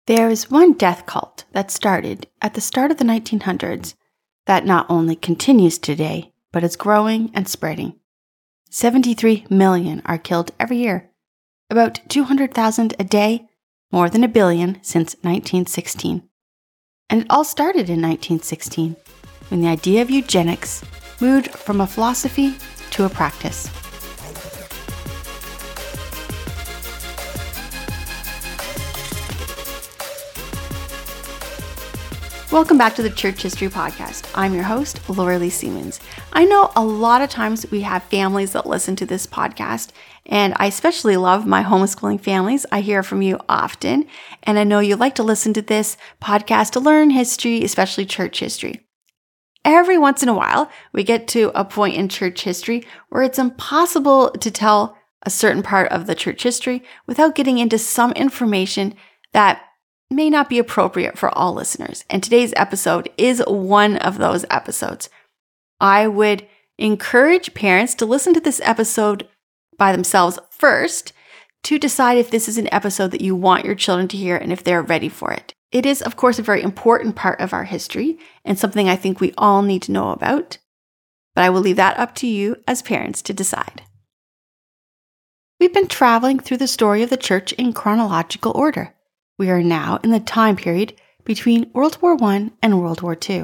There is one death cult that started at the start of the 1900s that not only continues today, but is growing and spreading. 73 million are killed every year, about 200,000 a day, more than a billion since 1916. And it all started in 1916, when the idea of eugenics moved from a philosophy to a practice. Welcome back to the Church History Podcast. I'm your host, Laura Lee Siemens. I know a lot of times we have families that listen to this podcast, and I especially love my homeschooling families. I hear from you often, and I know you like to listen to this podcast to learn history, especially church history. Every once in a while, we get to a point in church history where it's impossible to tell a certain part of the church history without getting into some information that may not be appropriate for all listeners. And today's episode is one of those episodes. I would encourage parents to listen to this episode by themselves first to decide if this is an episode that you want your children to hear and if they're ready for it. It is, of course, a very important part of our history and something I think we all need to know about, but I will leave that up to you as parents to decide. We've been traveling through the story of the church in chronological order. We are now in the time period between World War I and World War II.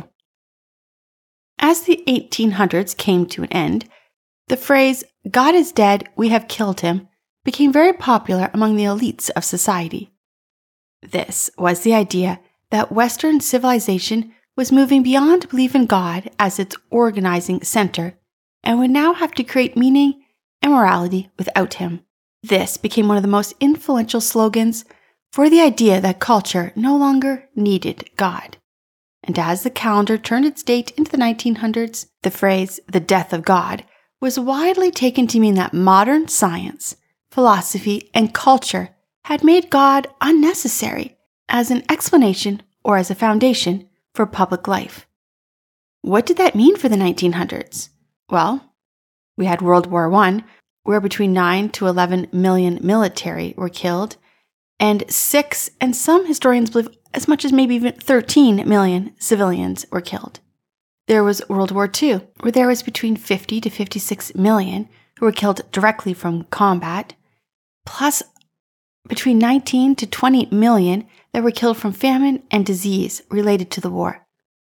As the 1800s came to an end, the phrase, "God is dead, we have killed him," became very popular among the elites of society. This was the idea that Western civilization was moving beyond belief in God as its organizing center and would now have to create meaning and morality without him. This became one of the most influential slogans for the idea that culture no longer needed God. And as the calendar turned its date into the 1900s, the phrase, "the death of God," was widely taken to mean that modern science, philosophy, and culture had made God unnecessary as an explanation or as a foundation for public life. What did that mean for the 1900s? Well, we had World War I, where between 9 to 11 million military were killed, and 6, and some historians believe as much as maybe even 13 million civilians were killed. There was World War II, where there was between 50 to 56 million who were killed directly from combat, plus between 19 to 20 million that were killed from famine and disease related to the war.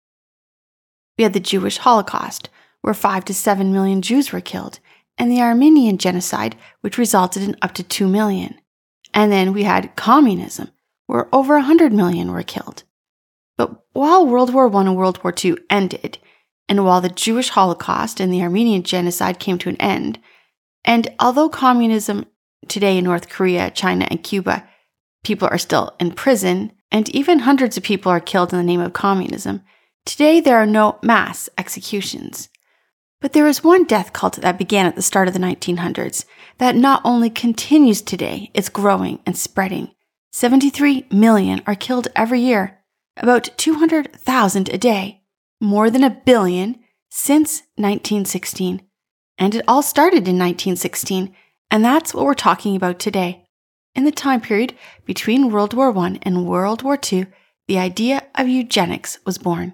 We had the Jewish Holocaust, where 5 to 7 million Jews were killed, and the Armenian genocide, which resulted in up to 2 million. And then we had communism, where over 100 million were killed. But while World War I and World War II ended, and while the Jewish Holocaust and the Armenian genocide came to an end, and although communism today in North Korea, China, and Cuba, people are still in prison, and even hundreds of people are killed in the name of communism, today there are no mass executions. But there is one death cult that began at the start of the 1900s that not only continues today, it's growing and spreading. 73 million are killed every year, about 200,000 a day, more than a billion since 1916. And it all started in 1916, and that's what we're talking about today. In the time period between World War I and World War II, the idea of eugenics was born.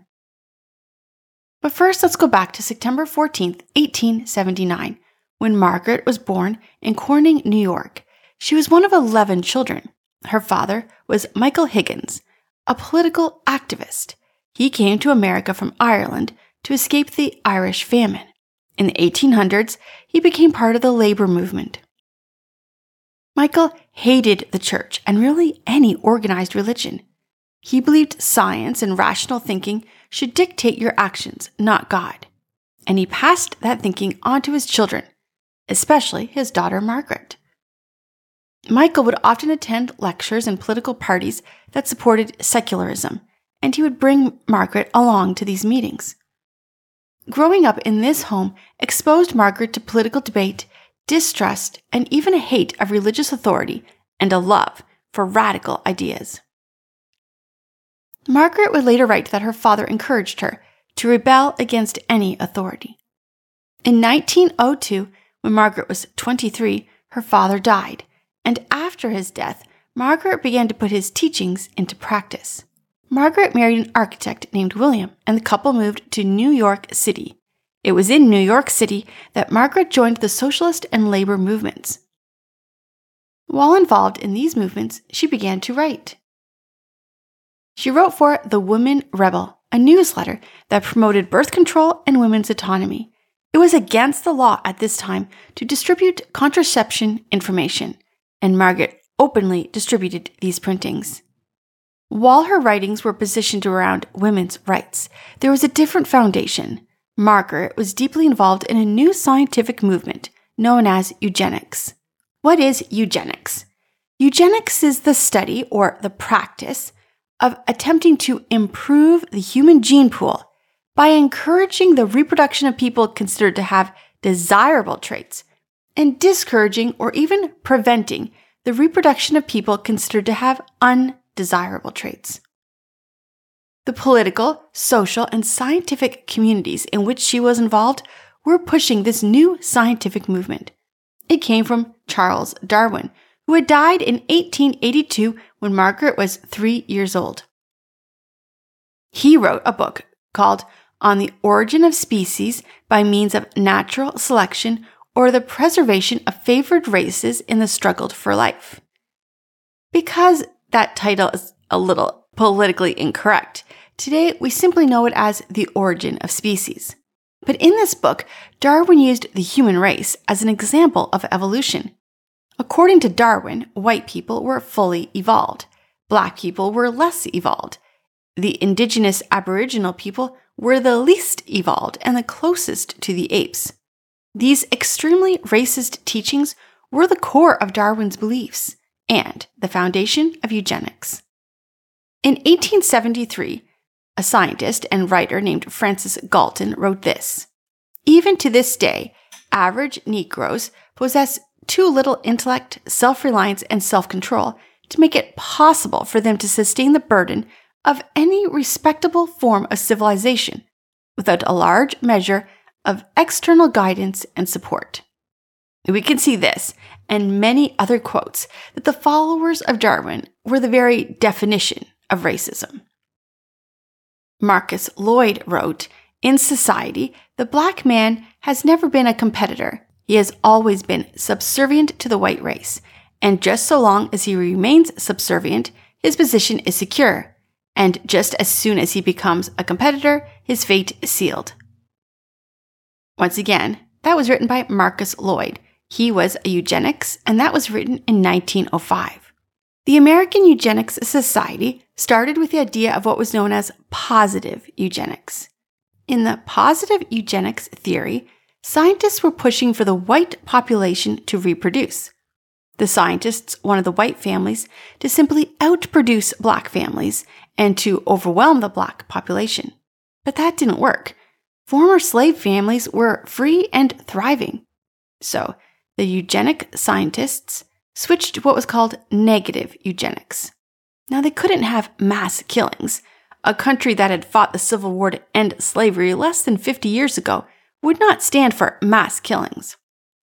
But first, let's go back to September 14th, 1879, when Margaret was born in Corning, New York. She was one of 11 children. Her father was Michael Higgins, a political activist. He came to America from Ireland to escape the Irish famine. In the 1800s, he became part of the labor movement. Michael hated the church and really any organized religion. He believed science and rational thinking should dictate your actions, not God. And he passed that thinking on to his children, especially his daughter Margaret. Michael would often attend lectures and political parties that supported secularism, and he would bring Margaret along to these meetings. Growing up in this home exposed Margaret to political debate, distrust, and even a hate of religious authority and a love for radical ideas. Margaret would later write that her father encouraged her to rebel against any authority. In 1902, when Margaret was 23, her father died, and after his death, Margaret began to put his teachings into practice. Margaret married an architect named William, and the couple moved to New York City. It was in New York City that Margaret joined the socialist and labor movements. While involved in these movements, she began to write. She wrote for The Woman Rebel, a newsletter that promoted birth control and women's autonomy. It was against the law at this time to distribute contraception information, and Margaret openly distributed these printings. While her writings were positioned around women's rights, there was a different foundation. Margaret was deeply involved in a new scientific movement known as eugenics. What is eugenics? Eugenics is the study or the practice of attempting to improve the human gene pool by encouraging the reproduction of people considered to have desirable traits and discouraging or even preventing the reproduction of people considered to have undesirable traits. The political, social, and scientific communities in which she was involved were pushing this new scientific movement. It came from Charles Darwin, who had died in 1882 when Margaret was 3 years old. He wrote a book called On the Origin of Species by Means of Natural Selection or the Preservation of Favored Races in the Struggle for Life. Because that title is a little politically incorrect, today we simply know it as The Origin of Species. But in this book, Darwin used the human race as an example of evolution. According to Darwin, white people were fully evolved. Black people were less evolved. The indigenous Aboriginal people were the least evolved and the closest to the apes. These extremely racist teachings were the core of Darwin's beliefs and the foundation of eugenics. In 1873, a scientist and writer named Francis Galton wrote this: "Even to this day, average Negroes possess too little intellect, self-reliance, and self-control to make it possible for them to sustain the burden of any respectable form of civilization without a large measure of external guidance and support." We can see this and many other quotes that the followers of Darwin were the very definition of racism. Marcus Lloyd wrote, "In society, the black man has never been a competitor. He has always been subservient to the white race, and just so long as he remains subservient, his position is secure, and just as soon as he becomes a competitor, his fate is sealed." Once again, that was written by Marcus Lloyd. He was a eugenics, and that was written in 1905. The American Eugenics Society started with the idea of what was known as positive eugenics. In the positive eugenics theory, scientists were pushing for the white population to reproduce. The scientists wanted the white families to simply outproduce black families and to overwhelm the black population. But that didn't work. Former slave families were free and thriving. So the eugenic scientists switched to what was called negative eugenics. Now, they couldn't have mass killings. A country that had fought the Civil War to end slavery less than 50 years ago would not stand for mass killings.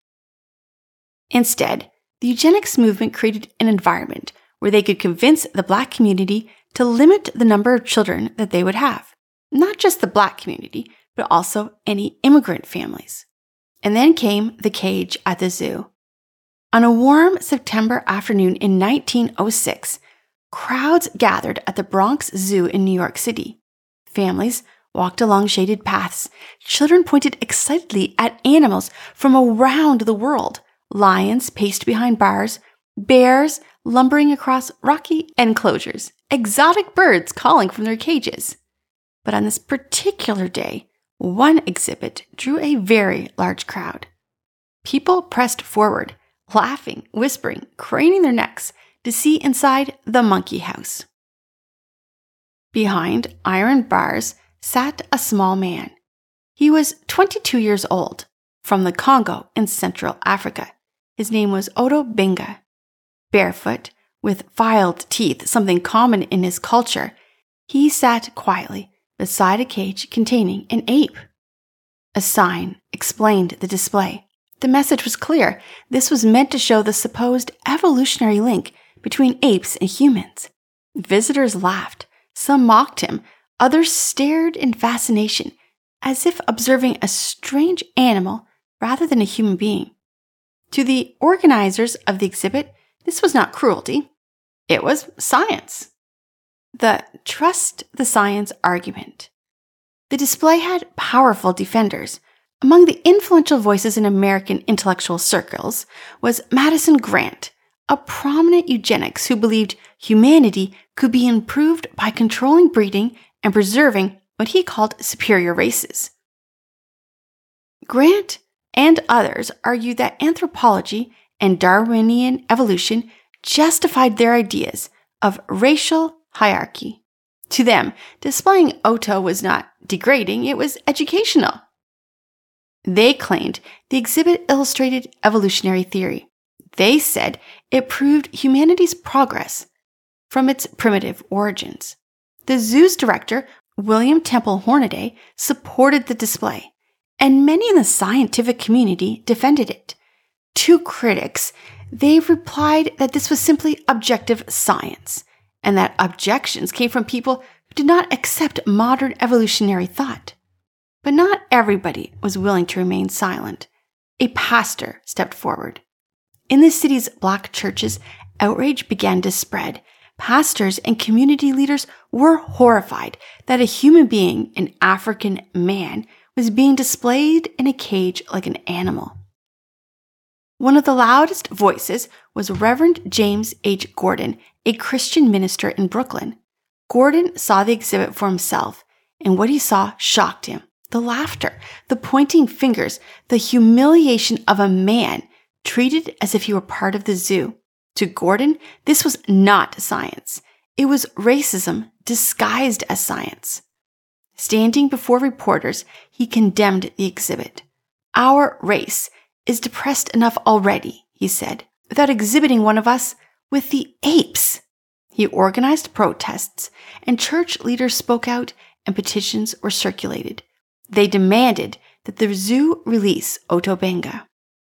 Instead, the eugenics movement created an environment where they could convince the black community to limit the number of children that they would have. Not just the black community, but also any immigrant families. And then came the cage at the zoo. On a warm September afternoon in 1906, crowds gathered at the Bronx Zoo in New York City. Families walked along shaded paths. Children pointed excitedly at animals from around the world. Lions paced behind bars, bears lumbering across rocky enclosures, exotic birds calling from their cages. But on this particular day, one exhibit drew a very large crowd. People pressed forward, laughing, whispering, craning their necks to see inside the monkey house. Behind iron bars sat a small man. He was 22 years old, from the Congo in Central Africa. His name was Odo Benga. Barefoot, with filed teeth, something common in his culture, he sat quietly beside a cage containing an ape. A sign explained the display. The message was clear. This was meant to show the supposed evolutionary link between apes and humans. Visitors laughed. Some mocked him. Others stared in fascination, as if observing a strange animal rather than a human being. To the organizers of the exhibit, this was not cruelty. It was science. The trust the science argument. The display had powerful defenders. Among the influential voices in American intellectual circles was Madison Grant, a prominent eugenics who believed humanity could be improved by controlling breeding and preserving what he called superior races. Grant and others argued that anthropology and Darwinian evolution justified their ideas of racial hierarchy. To them, displaying Otto was not degrading, it was educational. They claimed the exhibit illustrated evolutionary theory. They said it proved humanity's progress from its primitive origins. The zoo's director, William Temple Hornaday, supported the display, and many in the scientific community defended it. To critics, they replied that this was simply objective science, and that objections came from people who did not accept modern evolutionary thought. But not everybody was willing to remain silent. A pastor stepped forward. In the city's black churches, outrage began to spread. Pastors and community leaders were horrified that a human being, an African man, was being displayed in a cage like an animal. One of the loudest voices was Reverend James H. Gordon, a Christian minister in Brooklyn. Gordon saw the exhibit for himself, and what he saw shocked him. The laughter, the pointing fingers, the humiliation of a man treated as if he were part of the zoo. To Gordon, this was not science. It was racism disguised as science. Standing before reporters, he condemned the exhibit. "Our race is depressed enough already," he said, "without exhibiting one of us with the apes." He organized protests, and church leaders spoke out, and petitions were circulated. They demanded that the zoo release Otto Benga.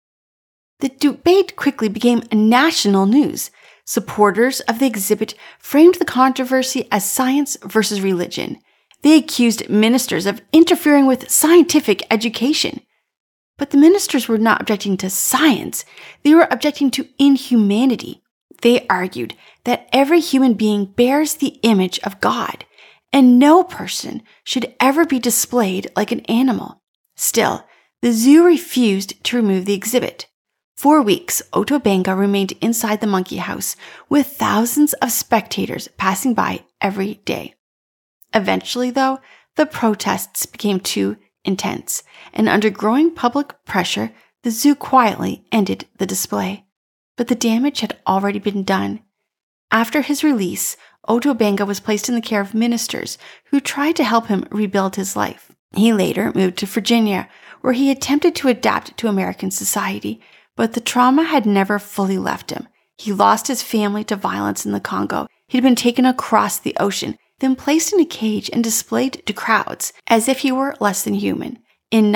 The debate quickly became national news. Supporters of the exhibit framed the controversy as science versus religion. They accused ministers of interfering with scientific education. But the ministers were not objecting to science. They were objecting to inhumanity. They argued that every human being bears the image of God, and no person should ever be displayed like an animal. Still, the zoo refused to remove the exhibit. For weeks, Otto Benga remained inside the monkey house, with thousands of spectators passing by every day. Eventually, though, the protests became too intense, and under growing public pressure, the zoo quietly ended the display. But the damage had already been done. After his release, Otto Benga was placed in the care of ministers who tried to help him rebuild his life. He later moved to Virginia, where he attempted to adapt to American society, but the trauma had never fully left him. He lost his family to violence in the Congo. He'd been taken across the ocean, then placed in a cage and displayed to crowds as if he were less than human. In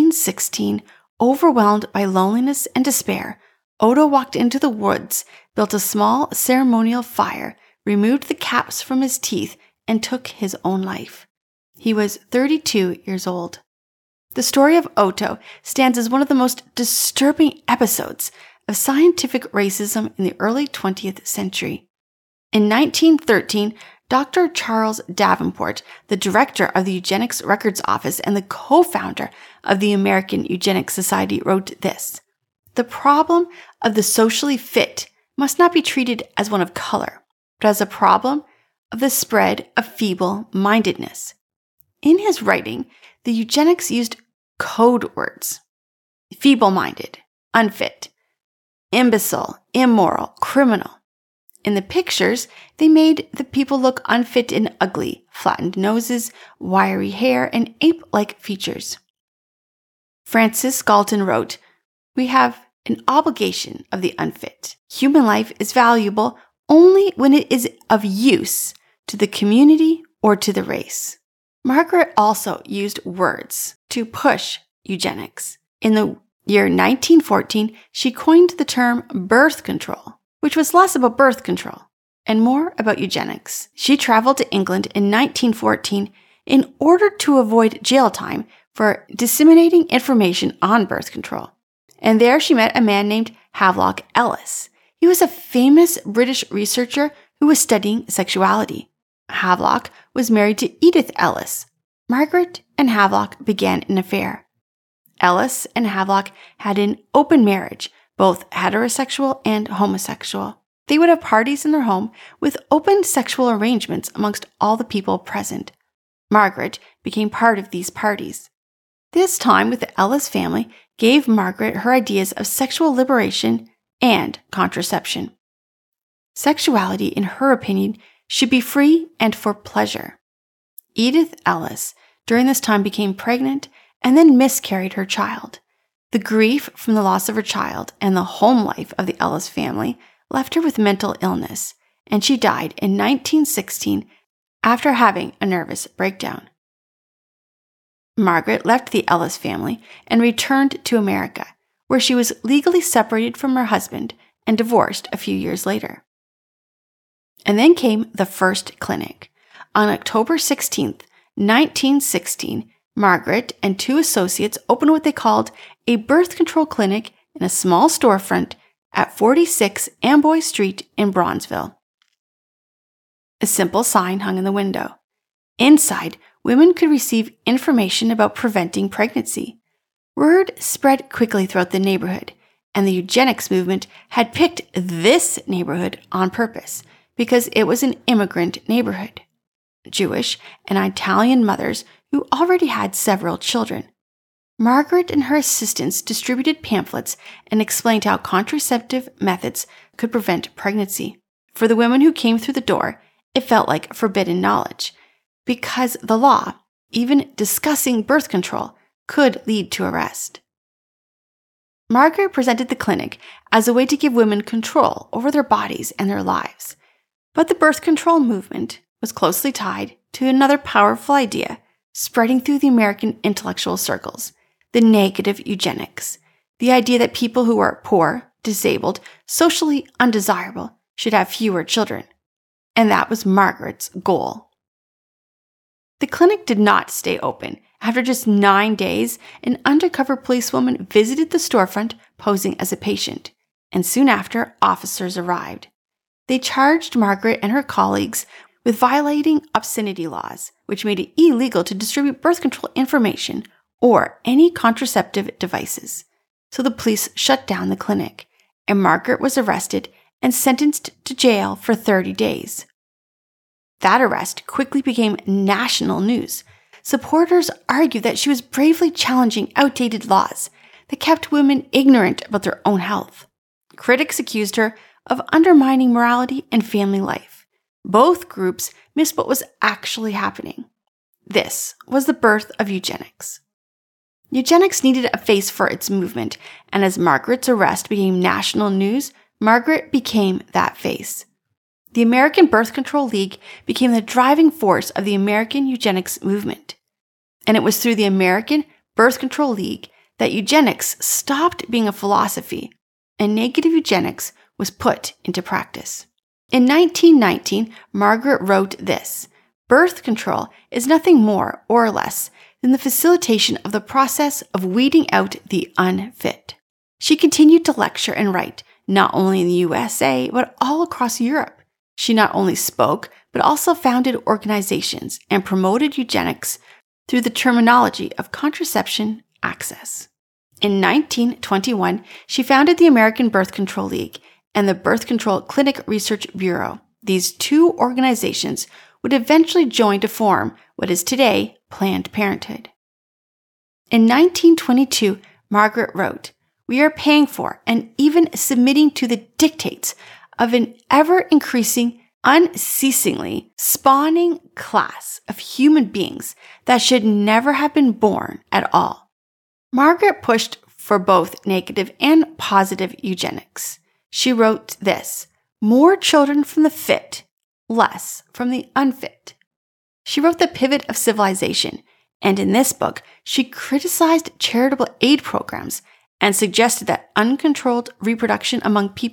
1916, overwhelmed by loneliness and despair, Otto walked into the woods, built a small ceremonial fire, removed the caps from his teeth, and took his own life. He was 32 years old. The story of Otto stands as one of the most disturbing episodes of scientific racism in the early 20th century. In 1913, Dr. Charles Davenport, the director of the Eugenics Records Office and the co-founder of the American Eugenics Society, wrote this: "The problem of the socially fit must not be treated as one of color, but as a problem of the spread of feeble-mindedness." In his writing, the eugenics used code words: feeble-minded, unfit, imbecile, immoral, criminal. In the pictures, they made the people look unfit and ugly, flattened noses, wiry hair, and ape-like features. Francis Galton wrote, "We have an obligation of the unfit. Human life is valuable only when it is of use to the community or to the race." Margaret also used words to push eugenics. In the year 1914, she coined the term birth control. which was less about birth control and more about eugenics. She traveled to England in 1914 in order to avoid jail time for disseminating information on birth control. And there she met a man named Havelock Ellis. He was a famous British researcher who was studying sexuality. Havelock was married to Edith Ellis. Margaret and Havelock began an affair. Ellis and Havelock had an open marriage, both heterosexual and homosexual. They would have parties in their home with open sexual arrangements amongst all the people present. Margaret became part of these parties. This time with the Ellis family gave Margaret her ideas of sexual liberation and contraception. Sexuality, in her opinion, should be free and for pleasure. Edith Ellis, during this time, became pregnant and then miscarried her child. The grief from the loss of her child and the home life of the Ellis family left her with mental illness, and she died in 1916 after having a nervous breakdown. Margaret left the Ellis family and returned to America, where she was legally separated from her husband and divorced a few years later. And then came the first clinic. On October 16th, 1916, Margaret and two associates opened what they called a birth control clinic in a small storefront at 46 Amboy Street in Bronzeville. A simple sign hung in the window. Inside, women could receive information about preventing pregnancy. Word spread quickly throughout the neighborhood, and the eugenics movement had picked this neighborhood on purpose because it was an immigrant neighborhood. Jewish and Italian mothers who already had several children. Margaret and her assistants distributed pamphlets and explained how contraceptive methods could prevent pregnancy. For the women who came through the door, it felt like forbidden knowledge, because the law, even discussing birth control, could lead to arrest. Margaret presented the clinic as a way to give women control over their bodies and their lives. But the birth control movement was closely tied to another powerful idea spreading through the American intellectual circles, the negative eugenics, the idea that people who are poor, disabled, socially undesirable should have fewer children. And that was Margaret's goal. The clinic did not stay open. After just 9 days, an undercover policewoman visited the storefront posing as a patient, and soon after, officers arrived. They charged Margaret and her colleagues with violating obscenity laws, which made it illegal to distribute birth control information or any contraceptive devices. So the police shut down the clinic, and Margaret was arrested and sentenced to jail for 30 days. That arrest quickly became national news. Supporters argued that she was bravely challenging outdated laws that kept women ignorant about their own health. Critics accused her of undermining morality and family life. Both groups missed what was actually happening. This was the birth of eugenics. Eugenics needed a face for its movement, and as Margaret's arrest became national news, Margaret became that face. The American Birth Control League became the driving force of the American eugenics movement. And it was through the American Birth Control League that eugenics stopped being a philosophy and negative eugenics was put into practice. In 1919, Margaret wrote this: "Birth control is nothing more or less than the facilitation of the process of weeding out the unfit." She continued to lecture and write, not only in the USA, but all across Europe. She not only spoke, but also founded organizations and promoted eugenics through the terminology of contraception access. In 1921, she founded the American Birth Control League and the Birth Control Clinic Research Bureau. These two organizations would eventually join to form what is today Planned Parenthood. In 1922, Margaret wrote, "We are paying for and even submitting to the dictates of an ever-increasing, unceasingly spawning class of human beings that should never have been born at all." Margaret pushed for both negative and positive eugenics. She wrote this: "More children from the fit, less from the unfit." She wrote The Pivot of Civilization, and in this book, she criticized charitable aid programs and suggested that uncontrolled reproduction among people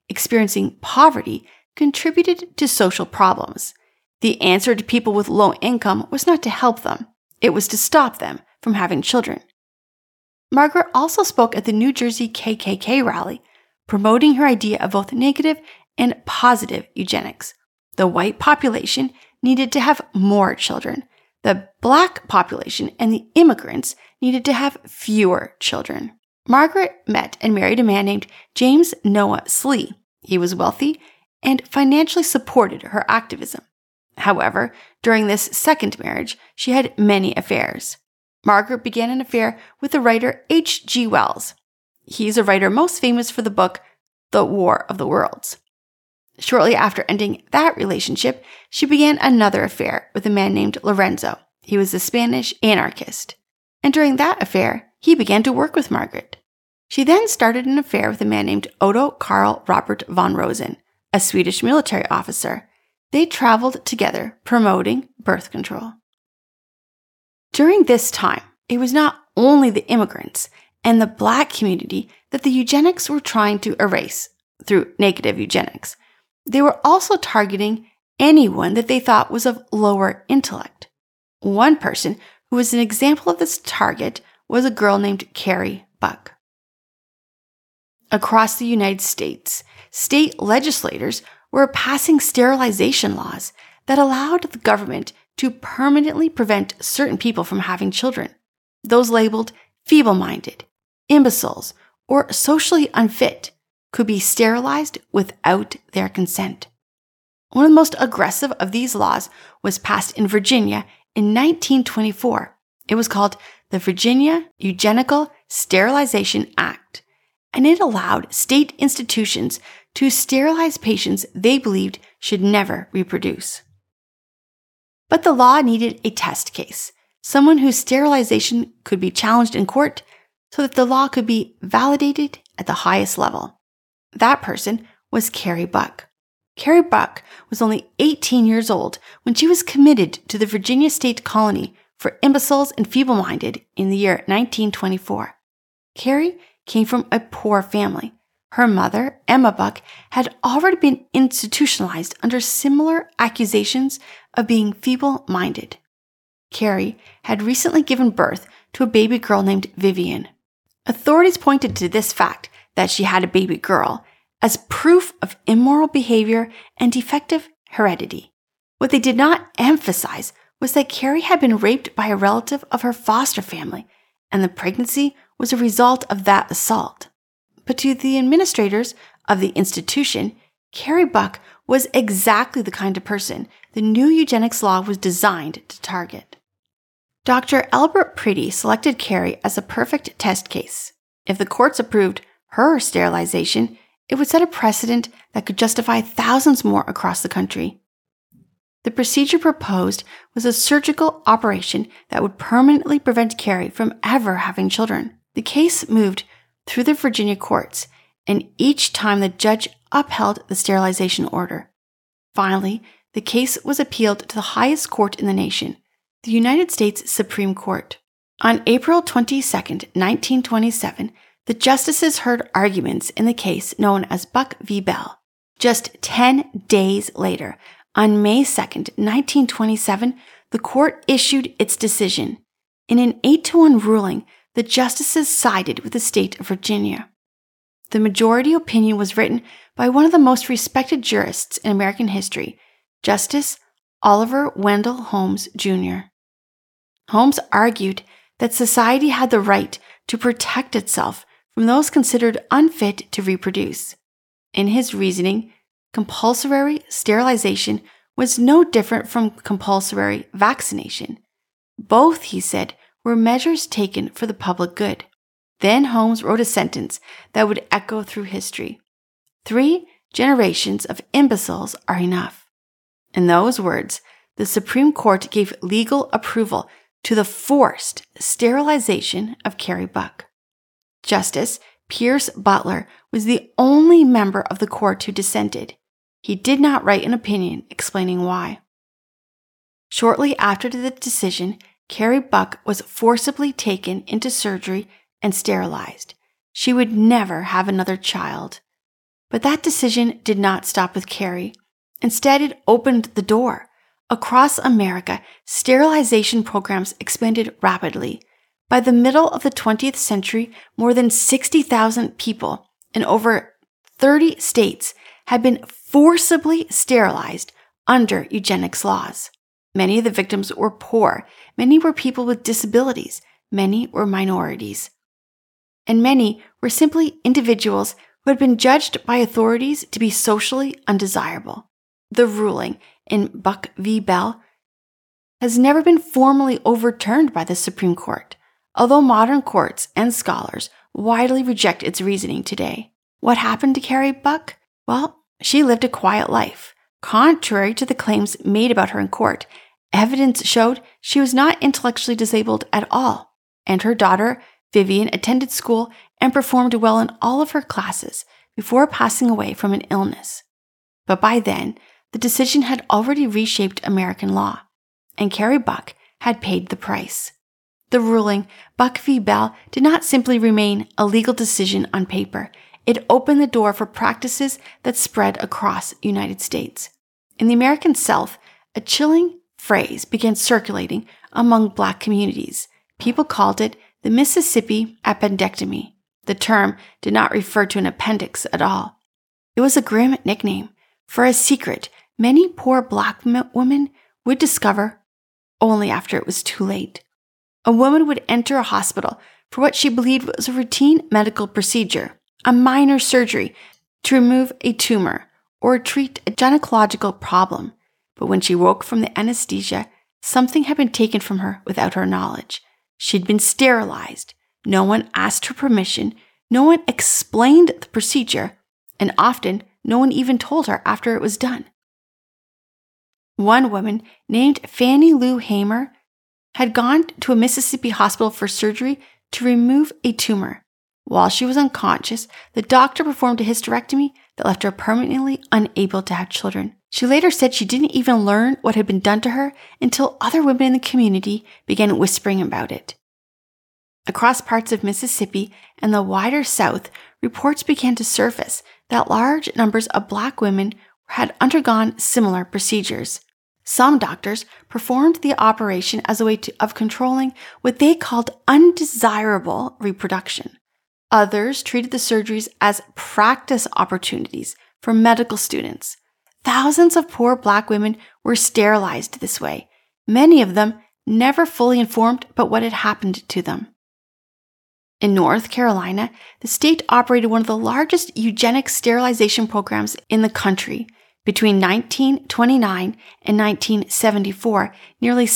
experiencing poverty contributed to social problems. The answer to people with low income was not to help them. It was to stop them from having children. Margaret also spoke at the New Jersey KKK rally, promoting her idea of both negative and positive eugenics. The white population needed to have more children. The Black population and the immigrants needed to have fewer children. Margaret met and married a man named James Noah Slee. He was wealthy and financially supported her activism. However, during this second marriage, she had many affairs. Margaret began an affair with the writer H.G. Wells. He's a writer most famous for the book The War of the Worlds. Shortly after ending that relationship, she began another affair with a man named Lorenzo. He was a Spanish anarchist. And during that affair, he began to work with Margaret. She then started an affair with a man named Otto Karl Robert von Rosen, a Swedish military officer. They traveled together promoting birth control. During this time, it was not only the immigrants and the Black community that the eugenics were trying to erase through negative eugenics. They were also targeting anyone that they thought was of lower intellect. One person who was an example of this target was a girl named Carrie Buck. Across the United States, state legislators were passing sterilization laws that allowed the government to permanently prevent certain people from having children. Those labeled feeble-minded, imbeciles, or socially unfit could be sterilized without their consent. One of the most aggressive of these laws was passed in Virginia in 1924. It was called the Virginia Eugenical Sterilization Act, and it allowed state institutions to sterilize patients they believed should never reproduce. But the law needed a test case, someone whose sterilization could be challenged in court so that the law could be validated at the highest level. That person was Carrie Buck. Carrie Buck was only 18 years old when she was committed to the Virginia State Colony for imbeciles and feeble-minded in the year 1924. Carrie came from a poor family. Her mother, Emma Buck, had already been institutionalized under similar accusations of being feeble-minded. Carrie had recently given birth to a baby girl named Vivian. Authorities pointed to this fact that she had a baby girl as proof of immoral behavior and defective heredity. What they did not emphasize was that Carrie had been raped by a relative of her foster family, and the pregnancy was a result of that assault. But to the administrators of the institution, Carrie Buck was exactly the kind of person the new eugenics law was designed to target. Dr. Albert Priddy selected Carrie as a perfect test case. If the courts approved her sterilization, it would set a precedent that could justify thousands more across the country. The procedure proposed was a surgical operation that would permanently prevent Carrie from ever having children. The case moved through the Virginia courts, and each time the judge upheld the sterilization order. Finally, the case was appealed to the highest court in the nation, the United States Supreme Court. On April 22, 1927, the justices heard arguments in the case known as Buck v. Bell. Just 10 days later, on May 2, 1927, the court issued its decision. In an 8-1 ruling, the justices sided with the state of Virginia. The majority opinion was written by one of the most respected jurists in American history, Justice Oliver Wendell Holmes, Jr. Holmes argued that society had the right to protect itself from those considered unfit to reproduce. In his reasoning, compulsory sterilization was no different from compulsory vaccination. Both, he said, were measures taken for the public good. Then Holmes wrote a sentence that would echo through history. 3 generations of imbeciles are enough. In those words, the Supreme Court gave legal approval to the forced sterilization of Carrie Buck. Justice Pierce Butler was the only member of the court who dissented. He did not write an opinion explaining why. Shortly after the decision, Carrie Buck was forcibly taken into surgery and sterilized. She would never have another child. But that decision did not stop with Carrie. Instead, it opened the door. Across America, sterilization programs expanded rapidly. By the middle of the 20th century, more than 60,000 people in over 30 states had been forcibly sterilized under eugenics laws. Many of the victims were poor, many were people with disabilities, many were minorities, and many were simply individuals who had been judged by authorities to be socially undesirable. The ruling in Buck v. Bell has never been formally overturned by the Supreme Court, although modern courts and scholars widely reject its reasoning today. What happened to Carrie Buck? Well, she lived a quiet life. Contrary to the claims made about her in court, evidence showed she was not intellectually disabled at all, and her daughter, Vivian, attended school and performed well in all of her classes before passing away from an illness. But by then, the decision had already reshaped American law, and Carrie Buck had paid the price. The ruling, Buck v. Bell, did not simply remain a legal decision on paper. It opened the door for practices that spread across the United States. In the American South, a chilling phrase began circulating among Black communities. People called it the Mississippi appendectomy. The term did not refer to an appendix at all. It was a grim nickname for a secret many poor Black women would discover only after it was too late. A woman would enter a hospital for what she believed was a routine medical procedure, a minor surgery to remove a tumor or treat a gynecological problem. But when she woke from the anesthesia, something had been taken from her without her knowledge. She'd been sterilized. No one asked her permission. No one explained the procedure, and often no one even told her after it was done. One woman named Fannie Lou Hamer had gone to a Mississippi hospital for surgery to remove a tumor. While she was unconscious, the doctor performed a hysterectomy that left her permanently unable to have children. She later said she didn't even learn what had been done to her until other women in the community began whispering about it. Across parts of Mississippi and the wider South, reports began to surface that large numbers of Black women had undergone similar procedures. Some doctors performed the operation as a way of controlling what they called undesirable reproduction. Others treated the surgeries as practice opportunities for medical students. Thousands of poor Black women were sterilized this way, many of them never fully informed about what had happened to them. In North Carolina, the state operated one of the largest eugenic sterilization programs in the country. Between 1929 and 1974, nearly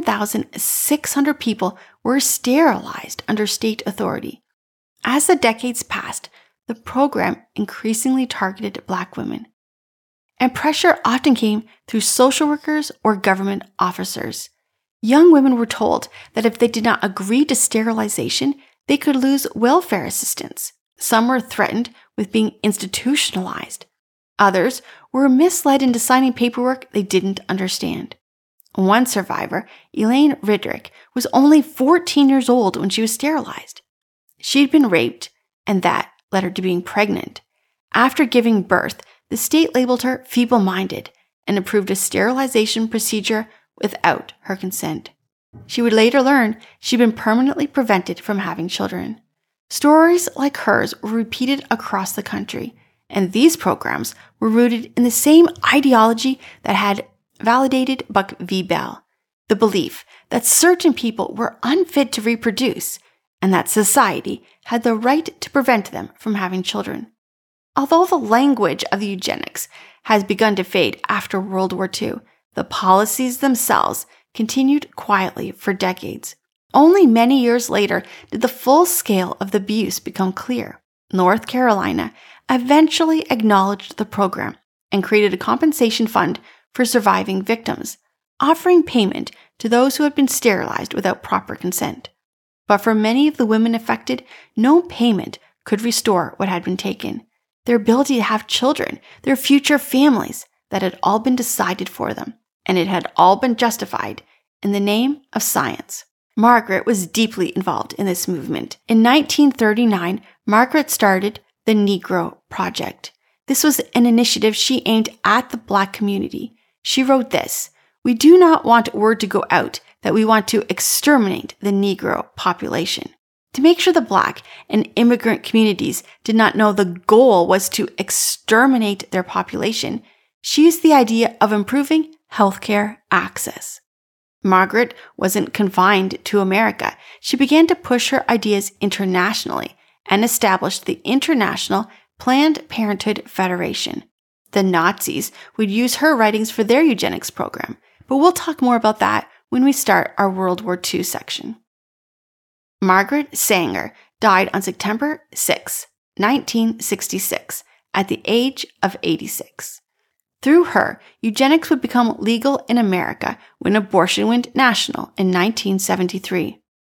7,600 people were sterilized under state authority. As the decades passed, the program increasingly targeted Black women, and pressure often came through social workers or government officers. Young women were told that if they did not agree to sterilization, they could lose welfare assistance. Some were threatened with being institutionalized. Others were misled into signing paperwork they didn't understand. One survivor, Elaine Ridrick, was only 14 years old when she was sterilized. She'd been raped, and that led her to being pregnant. After giving birth, the state labeled her feeble-minded and approved a sterilization procedure without her consent. She would later learn she'd been permanently prevented from having children. Stories like hers were repeated across the country, and these programs were rooted in the same ideology that had validated Buck v. Bell, the belief that certain people were unfit to reproduce and that society had the right to prevent them from having children. Although the language of the eugenics has begun to fade after World War II, the policies themselves continued quietly for decades. Only many years later did the full scale of the abuse become clear. North Carolina eventually acknowledged the program and created a compensation fund for surviving victims, offering payment to those who had been sterilized without proper consent. But for many of the women affected, no payment could restore what had been taken. Their ability to have children, their future families, that had all been decided for them, and it had all been justified in the name of science. Margaret was deeply involved in this movement. In 1939, Margaret started the Negro Project. This was an initiative she aimed at the Black community. She wrote this: "We do not want word to go out that we want to exterminate the Negro population." To make sure the Black and immigrant communities did not know the goal was to exterminate their population, she used the idea of improving healthcare access. Margaret wasn't confined to America. She began to push her ideas internationally and established the International Planned Parenthood Federation. The Nazis would use her writings for their eugenics program, but we'll talk more about that when we start our World War II section. Margaret Sanger died on September 6, 1966, at the age of 86. Through her, eugenics would become legal in America when abortion went national in 1973.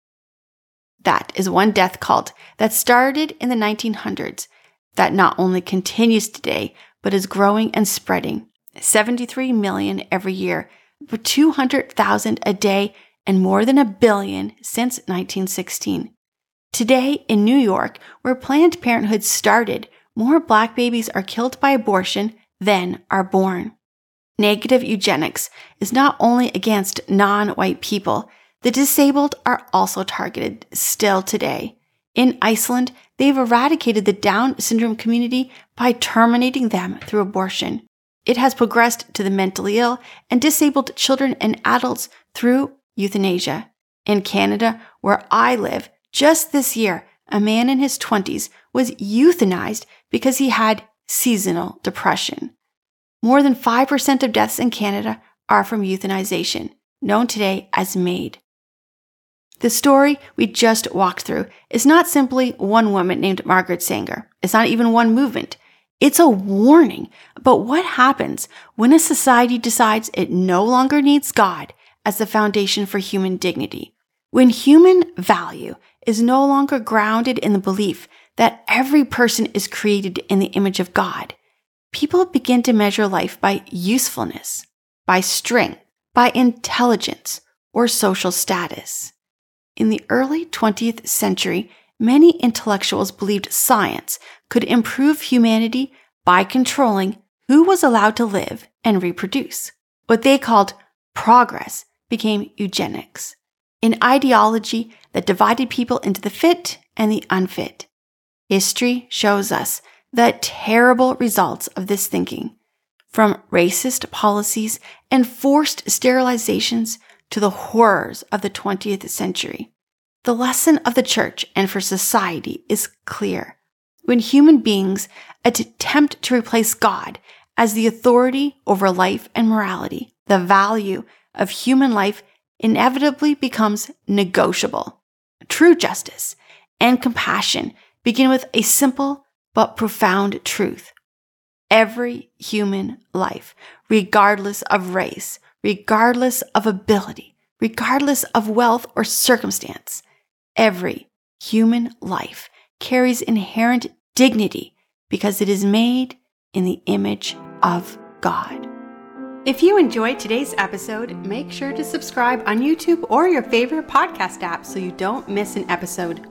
That is one death cult that started in the 1900s that not only continues today, but is growing and spreading. 73 million every year, but 200,000 a day, and more than 1 billion since 1916. Today in New York, where Planned Parenthood started, more Black babies are killed by abortion than are born. Negative eugenics is not only against non-white people, the disabled are also targeted still today. In Iceland, they've eradicated the Down syndrome community by terminating them through abortion. It has progressed to the mentally ill and disabled children and adults through euthanasia. In Canada, where I live, just this year, a man in his 20s was euthanized because he had seasonal depression. More than 5% of deaths in Canada are from euthanization, known today as MAID. The story we just walked through is not simply one woman named Margaret Sanger. It's not even one movement. It's a warning about what happens when a society decides it no longer needs God as the foundation for human dignity. When human value is no longer grounded in the belief that every person is created in the image of God, people begin to measure life by usefulness, by strength, by intelligence, or social status. In the early 20th century, many intellectuals believed science could improve humanity by controlling who was allowed to live and reproduce. What they called progress became eugenics, an ideology that divided people into the fit and the unfit. History shows us the terrible results of this thinking, from racist policies and forced sterilizations to the horrors of the 20th century. The lesson of the church and for society is clear. When human beings attempt to replace God as the authority over life and morality, the value of human life inevitably becomes negotiable. True justice and compassion begin with a simple but profound truth. Every human life, regardless of race, regardless of ability, regardless of wealth or circumstance, every human life carries inherent dignity because it is made in the image of God. If you enjoyed today's episode, make sure to subscribe on YouTube or your favorite podcast app so you don't miss an episode.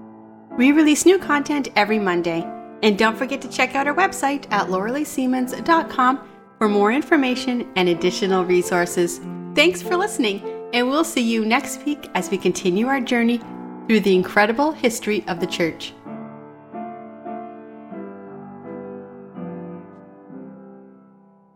We release new content every Monday. And don't forget to check out our website at lauraleesiemens.com for more information and additional resources. Thanks for listening, and we'll see you next week as we continue our journey through the incredible history of the church.